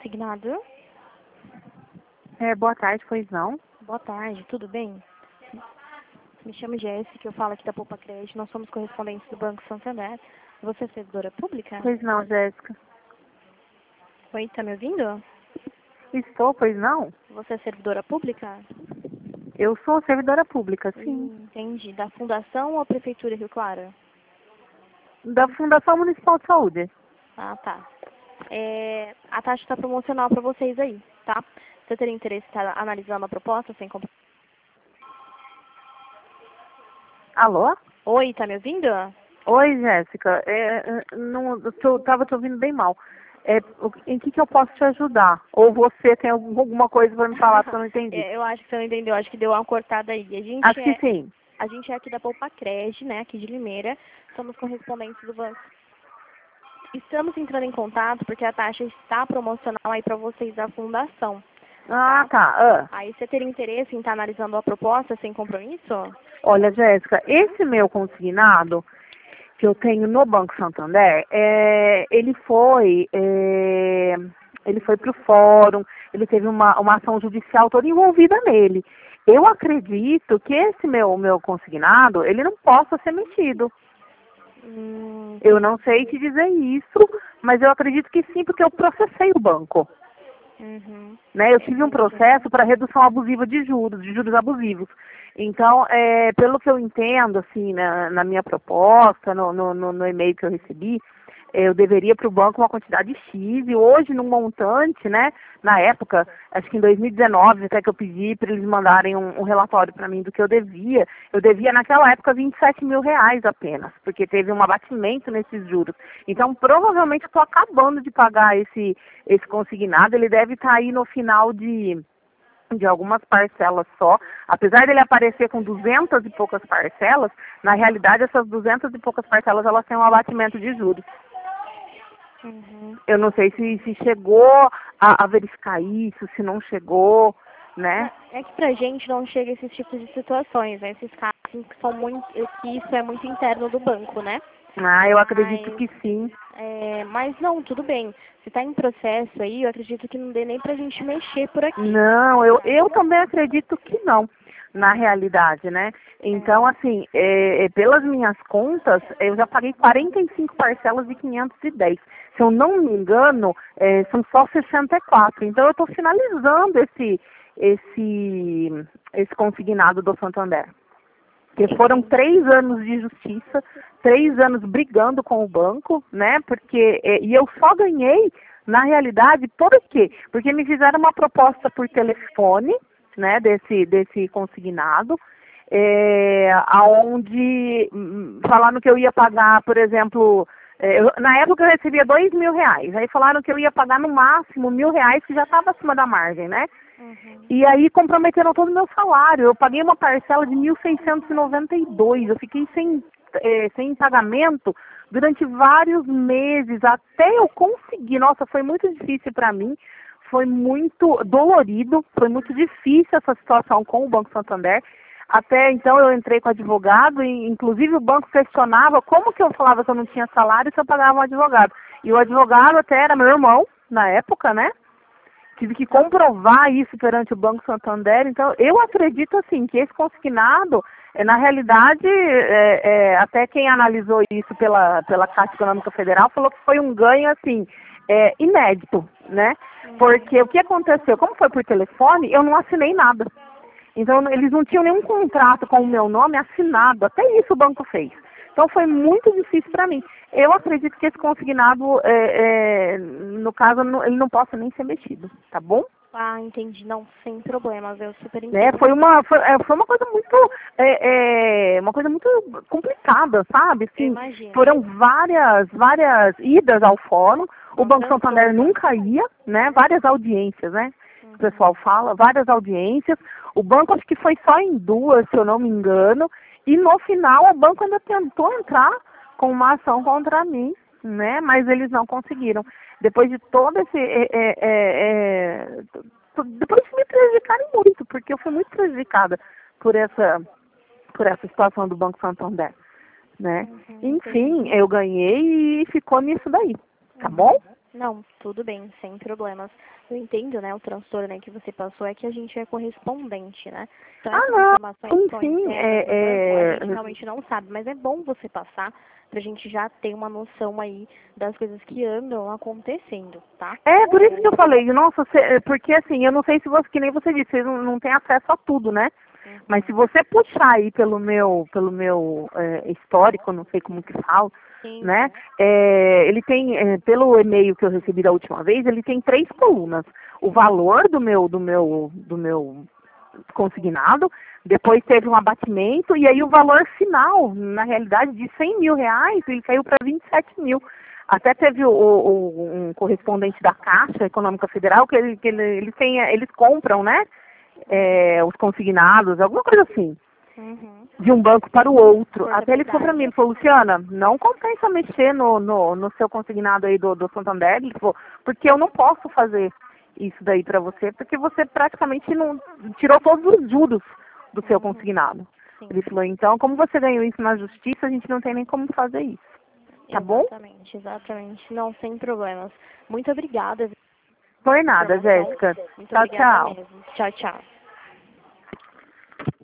consignado? Boa tarde, pois não? Boa tarde, tudo bem? Me chamo Jéssica, eu falo aqui da Poupa Crédito, nós somos correspondentes do Banco Santander. Você é servidora pública? Pois não, Jéssica. Oi, tá me ouvindo? Estou, pois não? Você é servidora pública? Eu sou servidora pública, sim. Entendi. Da Fundação ou Prefeitura Rio Claro? Da Fundação Municipal de Saúde. Ah, tá. A taxa está promocional para vocês aí, tá? Você teria interesse em estar analisando a proposta sem comprar? Alô? Oi, tá me ouvindo? Oi, Jéssica. Eu tava te ouvindo bem mal. Em que eu posso te ajudar? Ou você tem alguma coisa para me falar que eu não entendi? Eu acho que você não entendeu, acho que deu uma cortada aí. Acho que sim. A gente é aqui da Poupa Crédito, né, aqui de Limeira, somos correspondentes do banco. Estamos entrando em contato porque a taxa está promocional aí para vocês da fundação. Ah, tá. Aí você teria interesse em estar analisando a proposta sem compromisso? Olha, Jéssica, esse meu consignado que eu tenho no Banco Santander, ele foi para o fórum, ele teve uma ação judicial toda envolvida nele. Eu acredito que esse meu consignado, ele não possa ser mexido. Eu não sei te dizer isso, mas eu acredito que sim, porque eu processei o banco. Né? Eu tive um processo para redução abusiva de juros abusivos. Então, pelo que eu entendo, assim, na minha proposta, no e-mail que eu recebi, eu deveria para o banco uma quantidade X, e hoje, num montante, né, na época, acho que em 2019, até que eu pedi para eles mandarem um relatório para mim do que eu devia naquela época R$27 mil apenas, porque teve um abatimento nesses juros. Então, provavelmente, estou acabando de pagar esse consignado, ele deve estar aí no final de algumas parcelas só, apesar dele aparecer com 200 e poucas parcelas, na realidade essas 200 e poucas parcelas elas têm um abatimento de juros. Eu não sei se chegou a verificar isso, se não chegou, né? É que pra gente não chega esses tipos de situações, né? Esses casos assim, que isso é muito interno do banco, né? Ah, eu acredito que sim. Mas não, tudo bem. Se está em processo aí, eu acredito que não dê nem pra gente mexer por aqui. Não, eu também acredito que não, na realidade, né? Então, assim, pelas minhas contas, eu já paguei 45 parcelas de 510. Se eu não me engano, são só 64. Então, eu estou finalizando esse consignado do Santander. Porque foram 3 anos de justiça, 3 anos brigando com o banco, né? E eu só ganhei, na realidade, por quê? Porque me fizeram uma proposta por telefone, né, desse consignado, aonde falaram que eu ia pagar, por exemplo, na época eu recebia R$2 mil, aí falaram que eu ia pagar no máximo R$1.000, que já estava acima da margem, né? E aí comprometeram todo o meu salário. Eu paguei uma parcela de 1.692. Eu fiquei sem pagamento durante vários meses, até eu conseguir. Nossa, foi muito difícil para mim. Foi muito dolorido, foi muito difícil essa situação com o Banco Santander. Até então eu entrei com advogado, e inclusive o banco questionava como que eu falava que eu não tinha salário se eu pagava um advogado. E o advogado até era meu irmão, na época, né? Tive que comprovar isso perante o Banco Santander. Então, eu acredito, assim, que esse consignado, na realidade, até quem analisou isso pela Caixa Econômica Federal falou que foi um ganho, assim, inédito, né? Porque o que aconteceu? Como foi por telefone, eu não assinei nada. Então, eles não tinham nenhum contrato com o meu nome assinado. Até isso o banco fez. Então, foi muito difícil para mim. Eu acredito que esse consignado, no caso, ele não possa nem ser mexido, tá bom? Ah, entendi. Não, sem problemas, eu super entendo. Foi uma coisa uma coisa muito complicada, sabe? Assim, Imagino. foram várias idas ao fórum. O Banco Santander nunca ia, né? Várias audiências, né? O pessoal fala, várias audiências. O banco acho que foi só em 2, se eu não me engano. E no final o banco ainda tentou entrar com uma ação contra mim, né? Mas eles não conseguiram. Depois de todo depois de me prejudicarem muito, porque eu fui muito prejudicada por essa situação do Banco Santander, né? Enfim, eu ganhei e ficou nisso daí, tá bom? Não, tudo bem, sem problemas. Eu entendo, né, o transtorno aí que você passou é que a gente é correspondente, né? Então essas informações que são sim, internas do banco, a gente realmente não sabe, mas é bom você passar pra gente já ter uma noção aí das coisas que andam acontecendo, tá? Por isso que eu falei, nossa, porque assim, eu não sei se você, que nem você disse, vocês não têm acesso a tudo, né? Mas se você puxar aí pelo meu histórico, não sei como que fala, Sim, né? Ele tem, pelo e-mail que eu recebi da última vez, ele tem 3 colunas. O valor do meu consignado, depois teve um abatimento, e aí o valor final, na realidade, de 100 mil reais, ele caiu para 27 mil. Até teve um correspondente da Caixa Econômica Federal, que eles compram, né? Os consignados, alguma coisa assim, de um banco para o outro. Até ele falou para mim, ele falou, Luciana, não compensa mexer no seu consignado aí do Santander, ele falou, porque eu não posso fazer isso daí para você, porque você praticamente não tirou todos os juros do seu consignado. sim. Ele falou, então, como você ganhou isso na justiça, a gente não tem nem como fazer isso. Tá bom? Exatamente. Não, sem problemas. Muito obrigada. Por nada, Jéssica. Muito Tchau, obrigada tchau. mesmo. Tchau, tchau.